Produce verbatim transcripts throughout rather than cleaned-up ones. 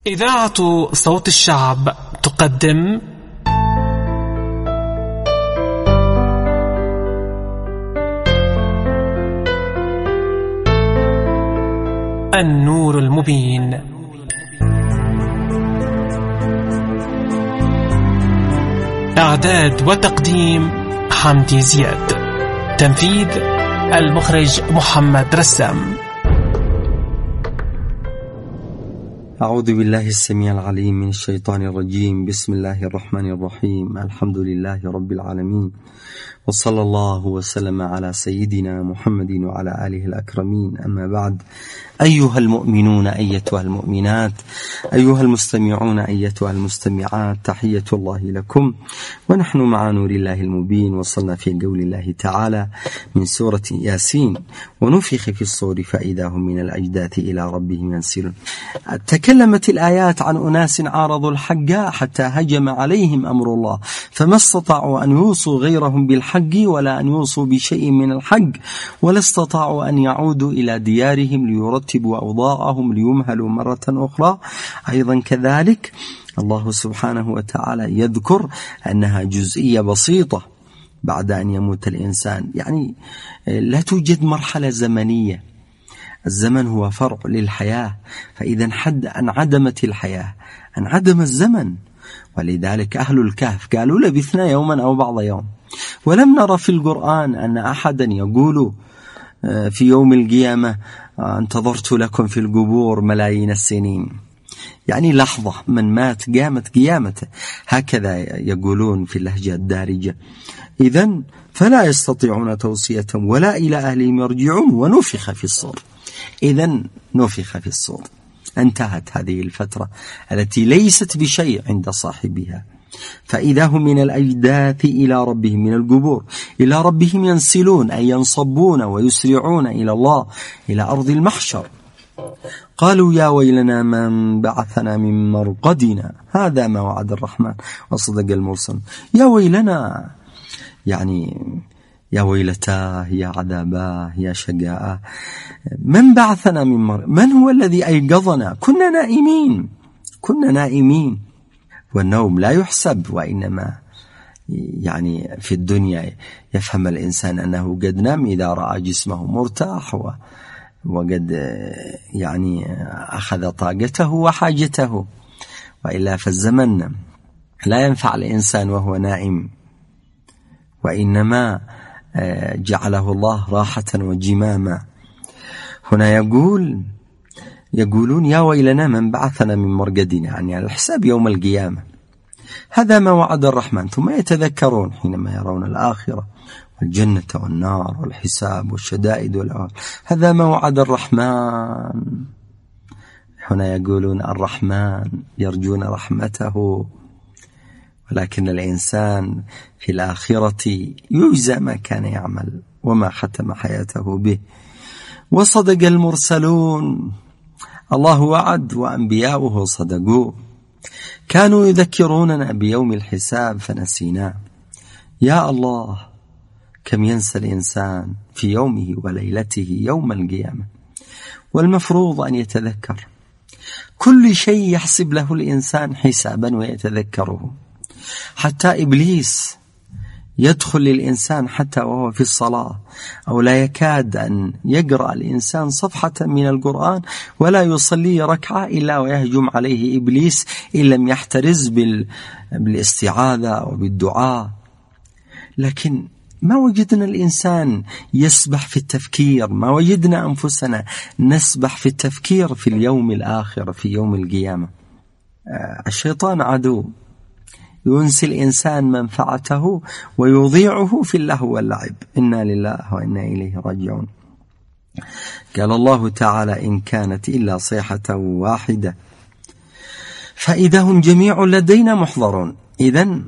إذاعة صوت الشعب تقدم النور المبين. إعداد وتقديم حمدي زياد. تنفيذ المخرج محمد رسام. أعوذ بالله السميع العليم من الشيطان الرجيم. بسم الله الرحمن الرحيم. الحمد لله رب العالمين، وصلى الله وسلم على سيدنا محمد وعلى آله الأكرمين. أما بعد، أيها المؤمنون أيتها المؤمنات، أيها المستمعون أيتها المستمعات، تحية الله لكم ونحن مع نور الله المبين. وصلنا في قول الله تعالى من سورة ياسين: ونفخ في الصور فإذا هم من الأجداث إلى ربهم ينسلون. تكلمت الآيات عن أناس عارضوا الحق حتى هجم عليهم أمر الله، فما استطاعوا أن يوصوا غيرهم بالحق ولا أن يوصوا بشيء من الحق، ولا استطاعوا أن يعودوا إلى ديارهم ليرتبوا أوضاعهم ليمهلوا مرة أخرى. أيضا كذلك الله سبحانه وتعالى يذكر أنها جزئية بسيطة بعد أن يموت الإنسان، يعني لا توجد مرحلة زمنية. الزمن هو فرع للحياة، فإذا حد انعدمت الحياة انعدم الزمن. ولذلك أهل الكهف قالوا لبثنا يوما أو بعض يوم. ولم نرى في القرآن أن أحدا يقول في يوم القيامة انتظرت لكم في القبور ملايين السنين، يعني لحظة من مات قامت قيامته، هكذا يقولون في اللهجة الدارجة. إذن فلا يستطيعون توصية ولا إلى أهلهم يرجعون. ونفخ في الصور، إذن نفخ في الصور، انتهت هذه الفترة التي ليست بشيء عند صاحبها. فإذا هم من الأجداث إلى ربهم، من القبور إلى ربهم ينسلون، أي ينصبون ويسرعون إلى الله، إلى أرض المحشر. قالوا يا ويلنا من بعثنا من مرقدنا هذا ما وعد الرحمن وصدق المرسل. يا ويلنا، يعني يا ويلتاه، يا عذاباه، يا شقاءه. من بعثنا من مرقد، من هو الذي أيقظنا؟ كنا نائمين، كنا نائمين، والنوم لا يحسب، وإنما يعني في الدنيا يفهم الإنسان أنه قد نام إذا رأى جسمه مرتاح وقد يعني أخذ طاقته وحاجته، وإلا فالزمن لا ينفع الإنسان وهو نائم، وإنما جعله الله راحة وجماما. هنا يقول يقولون يا ويلنا من بعثنا من مرقدنا، يعني على الحساب يوم القيامة. هذا ما وعد الرحمن. ثم يتذكرون حينما يرون الآخرة والجنة والنار والحساب والشدائد والأوان، هذا ما وعد الرحمن. هنا يقولون الرحمن، يرجون رحمته، ولكن الإنسان في الآخرة يجزى ما كان يعمل وما ختم حياته به. وصدق المرسلون، الله وعد وأنبياؤه صدقوا. كانوا يذكروننا بيوم الحساب فنسيناه. يا الله، كم ينسى الإنسان في يومه وليلته يوم القيامة، والمفروض أن يتذكر كل شيء يحسب له الإنسان حسابا ويتذكره. حتى إبليس يدخل للإنسان حتى وهو في الصلاة، أو لا يكاد أن يقرأ الإنسان صفحة من القرآن ولا يصلي ركعة إلا ويهجم عليه إبليس إن لم يحترز بالاستعاذة وبالدعاء. لكن ما وجدنا الإنسان يسبح في التفكير، ما وجدنا أنفسنا نسبح في التفكير في اليوم الآخر، في يوم القيامة. الشيطان عدو، ينسي الإنسان منفعته ويضيعه في اللهو واللعب. إنا لله وإنا إليه راجعون. قال الله تعالى: إن كانت إلا صيحة واحدة فإذا هم جميع لدينا محضرون. إذن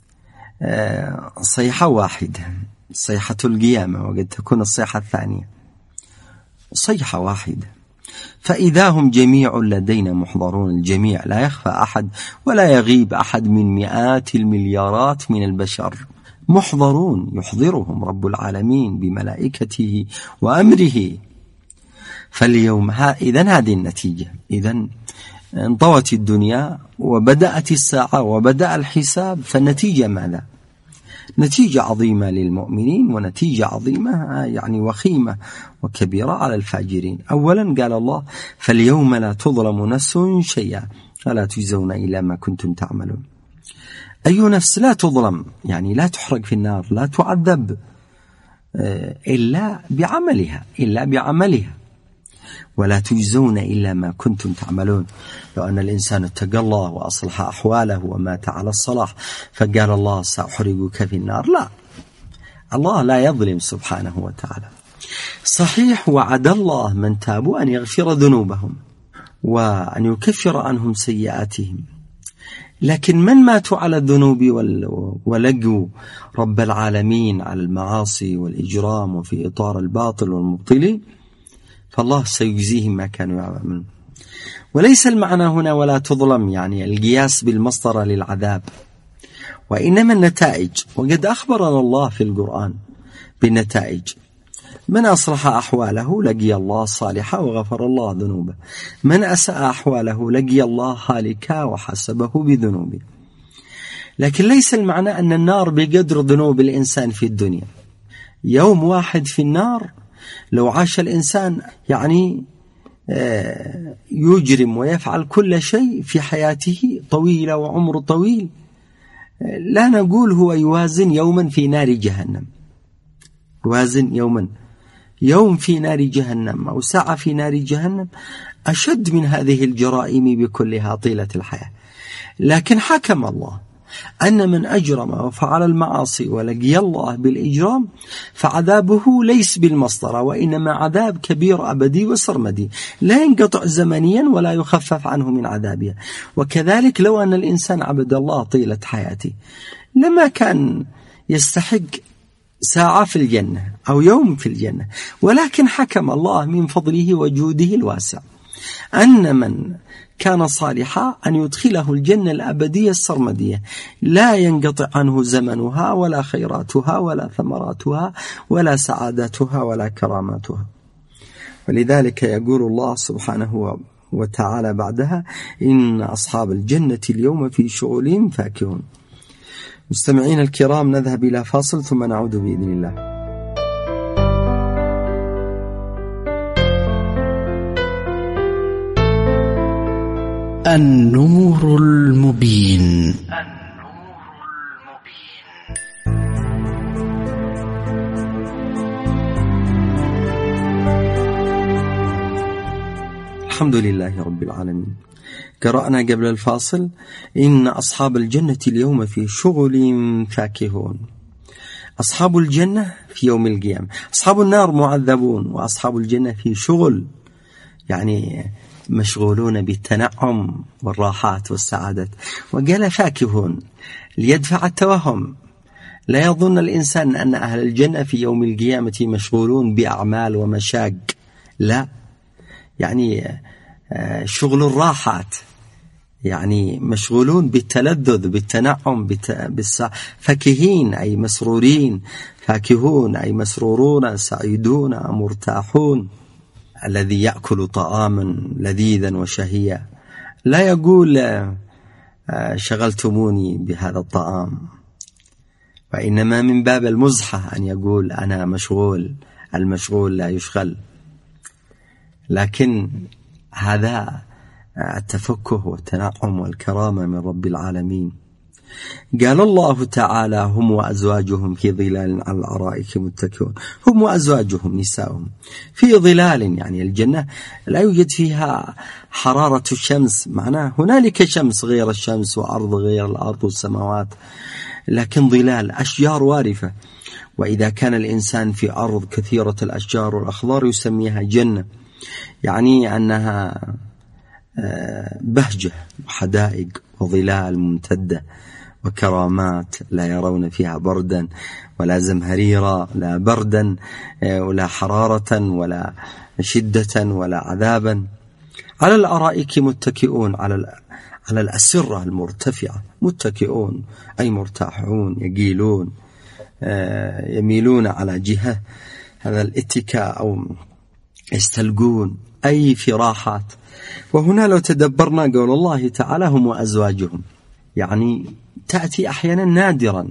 صيحة واحدة، صيحة القيامة، وقد تكون الصيحة الثانية. صيحة واحدة فإذا هم جميع لدينا محضرون. الجميع، لا يخفى أحد ولا يغيب أحد من مئات المليارات من البشر. محضرون، يحضرهم رب العالمين بملائكته وأمره. فاليوم ها إذن هذه النتيجة. إذن انطوت الدنيا وبدأت الساعة وبدأ الحساب، فالنتيجة ماذا؟ نتيجة عظيمة للمؤمنين ونتيجة عظيمة يعني وخيمة وكبيرة على الفاجرين. أولا قال الله: فاليوم لا تظلم نفس شيئا ولا تجزون إلا ما كنتم تعملون. أي نفس لا تظلم، يعني لا تحرق في النار، لا تعذب إلا بعملها إلا بعملها ولا تجزون إلا ما كنتم تعملون. لو أن الإنسان اتقى الله وأصلح أحواله ومات على الصلاح فقال الله سأحرقك في النار، لا، الله لا يظلم سبحانه وتعالى. صحيح وعد الله من تابوا أن يغفر ذنوبهم وأن يكفر عنهم سيئاتهم، لكن من ماتوا على الذنوب ولقوا رب العالمين على المعاصي والإجرام وفي إطار الباطل والمبطلين فالله سيجزيهم ما كانوا يعملون. وليس المعنى هنا ولا تظلم يعني القياس بالمصدر للعذاب، وإنما النتائج. وقد أخبرنا الله في القرآن بالنتائج: من أصلح أحواله لقي الله صالحا وغفر الله ذنوبه، من أساء أحواله لقي الله هالكا وحسبه بذنوبه. لكن ليس المعنى أن النار بقدر ذنوب الإنسان في الدنيا. يوم واحد في النار لو عاش الإنسان يعني يجرم ويفعل كل شيء في حياته طويلة وعمر طويل، لا نقول هو يوازن يوما في نار جهنم، يوازن يوما يوم في نار جهنم أو ساعة في نار جهنم أشد من هذه الجرائم بكلها طيلة الحياة. لكن حكم الله أن من أجرم وفعل المعاصي ولقي الله بالإجرام فعذابه ليس بالمصدر، وإنما عذاب كبير أبدي وسرمدي لا ينقطع زمنيا ولا يخفف عنه من عذابها. وكذلك لو أن الإنسان عبد الله طيلة حياته لما كان يستحق ساعة في الجنة أو يوم في الجنة، ولكن حكم الله من فضله وجوده الواسع أن من كان صالحا أن يدخله الجنة الأبدية السرمدية لا ينقطع عنه زمنها ولا خيراتها ولا ثمراتها ولا سعادتها ولا كراماتها. ولذلك يقول الله سبحانه وتعالى بعدها: إن أصحاب الجنة اليوم في شغل فاكهون. مستمعين الكرام، نذهب إلى فاصل ثم نعود بإذن الله. النور المبين. الحمد لله رب العالمين. قرأنا قبل الفاصل: إن أصحاب الجنة اليوم في شغل فاكهون. أصحاب الجنة في يوم القيامة، أصحاب النار معذبون، وأصحاب الجنة في شغل يعني مشغولون بالتنعم والراحات والسعادة. وقال فاكهون ليدفع التوهم، لا يظن الإنسان أن أهل الجنة في يوم القيامة مشغولون بأعمال ومشاق، لا، يعني شغل الراحات، يعني مشغولون بالتلذذ بالتنعم فاكهين أي مسرورين، فاكهون أي مسرورون سعيدون مرتاحون. الذي يأكل طعاما لذيذا وشهيا لا يقول شغلتموني بهذا الطعام، وإنما من باب المزحة أن يقول أنا مشغول، المشغول لا يشغل. لكن هذا التفكه والتنعم والكرامة من رب العالمين. قال الله تعالى: هم وأزواجهم في ظلال على الأرائك متكئون. هم وأزواجهم نساؤهم في ظلال، يعني الجنة لا يوجد فيها حرارة الشمس، معناه هنالك شمس غير الشمس وأرض غير الأرض والسماوات، لكن ظلال أشجار وارفة. وإذا كان الإنسان في أرض كثيرة الأشجار والأخضار يسميها جنة، يعني أنها بهجة وحدائق وظلال ممتدة وكرامات لا يرون فيها بردا ولا زمهريرا، لا بردا ولا حرارة ولا شدة ولا عذابا. على الأرائك متكئون، على على الأسرة المرتفعة متكئون أي مرتاحون، يقيلون يميلون على جهة، هذا الاتكاء أو يستلقون أي في راحات. وهنا لو تدبرنا قول الله تعالى هم وأزواجهم، يعني تأتي أحيانا نادرا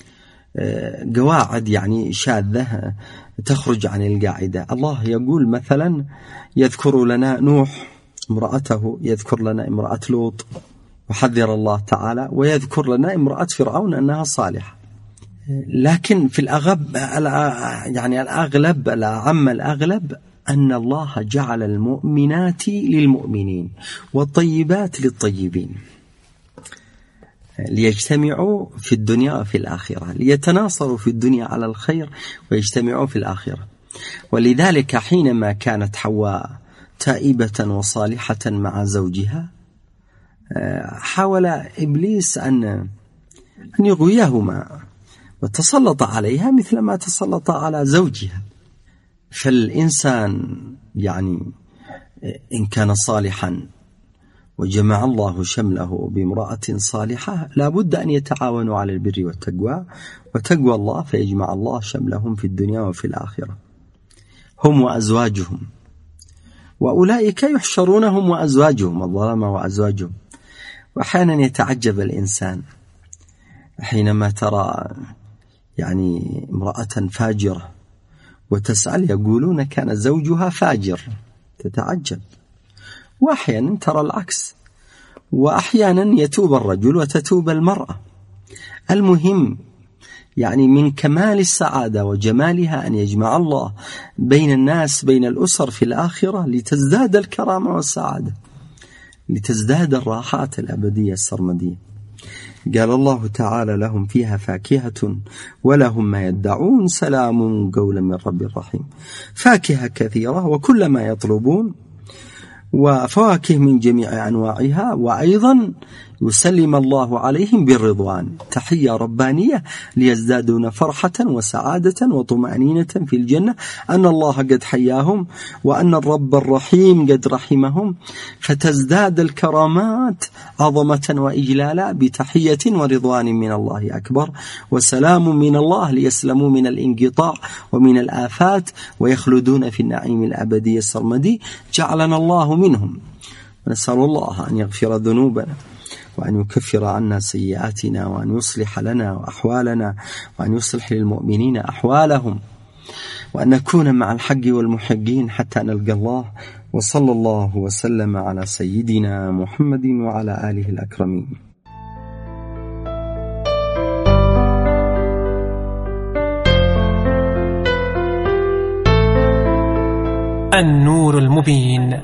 قواعد يعني شاذة تخرج عن القاعدة. الله يقول مثلا يذكر لنا نوح امرأته، يذكر لنا امرأة لوط وحذر الله تعالى، ويذكر لنا امرأة فرعون أنها صالحة. لكن في الأغلب يعني الأغلب الأعم الأغلب أن الله جعل المؤمنات للمؤمنين والطيبات للطيبين ليجتمعوا في الدنيا وفي الآخرة، ليتناصروا في الدنيا على الخير ويجتمعوا في الآخرة. ولذلك حينما كانت حواء تائبة وصالحة مع زوجها حاول إبليس أن أن يغويهما وتسلط عليها مثل ما تسلط على زوجها. فالإنسان يعني إن كان صالحا وجمع الله شمله بامرأة صالحة لا بد أن يتعاونوا على البر والتقوى وتقوى الله، فيجمع الله شملهم في الدنيا وفي الآخرة هم وأزواجهم. وأولئك يحشرون هم وأزواجهم، الظلمة وأزواجهم. وأحيانا يتعجب الإنسان حينما ترى يعني امرأة فاجرة وتسأل يقولون كان زوجها فاجر، تتعجب. وأحيانا ترى العكس، وأحيانا يتوب الرجل وتتوب المرأة. المهم يعني من كمال السعادة وجمالها أن يجمع الله بين الناس بين الأسر في الآخرة لتزداد الكرامة والسعادة، لتزداد الراحات الأبدية السرمدية. قال الله تعالى لهم فيها فاكهة ولهم ما يدعون سلام قولا من رب رحيم. فاكهة كثيرة وكل ما يطلبون، وفواكه من جميع أنواعها، وأيضا يسلم الله عليهم بالرضوان، تحية ربانية ليزدادون فرحة وسعادة وطمأنينة في الجنة أن الله قد حياهم وأن الرب الرحيم قد رحمهم، فتزداد الكرامات عظمة وإجلالا بتحية ورضوان من الله أكبر وسلام من الله ليسلموا من الانقطاع ومن الآفات ويخلدون في النعيم الأبدي السرمدي. جعلنا الله منهم، ونسأل الله أن يغفر ذنوبنا وأن يكفر عنا سيئاتنا وأن يصلح لنا أحوالنا وأن يصلح للمؤمنين أحوالهم، وأن نكون مع الحق والمحقين حتى نلقى الله. وصلى الله وسلم على سيدنا محمد وعلى آله الأكرمين. النور المبين.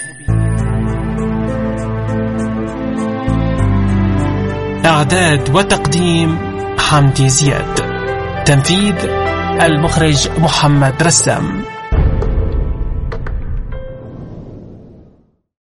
إعداد وتقديم حمدي زياد. تنفيذ المخرج محمد رسام.